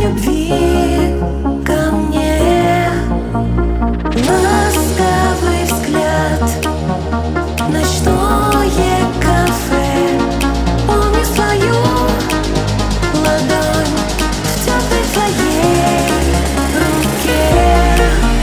любви ко мне. Ласковый взгляд, ночное кафе. Помню свою ладонь в теплой твоей руке.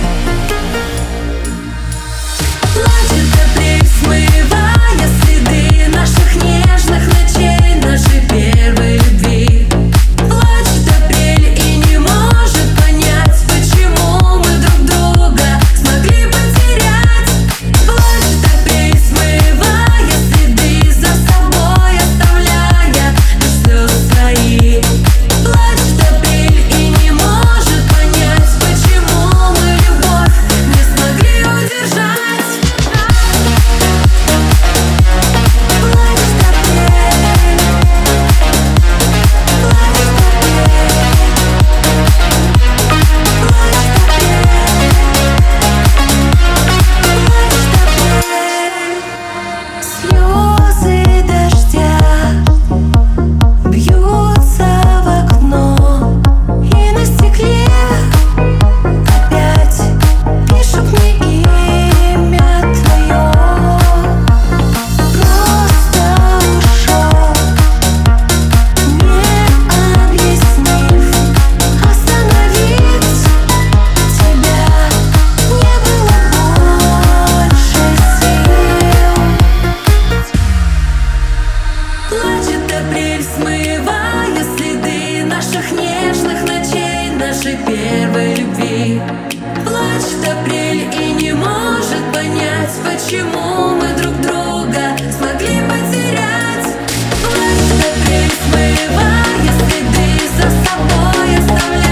Плачет апрель, смывая следы наших нежных ночей, нашей первой любви. Плачет апрель и не может понять, почему мы друг друга смогли потерять. Плачет апрель, смывая следы, за собой оставляя лишь слезы свои. Плачет апрель и не может понять, почему мы любовь не смогли удержать. Плачет апрель, слезы дождя бьются в окно, и на стекле опять пишут мне имя твое. Просто ушел, не объяснив. Остановить тебя не было больше сил. Плачет апрель, смывая следы наших нежных ночей, нашей первой любви. Плачет апрель и не может понять, почему мы друг друга смогли потерять. Плачет апрель, смывая следы, за собой оставляя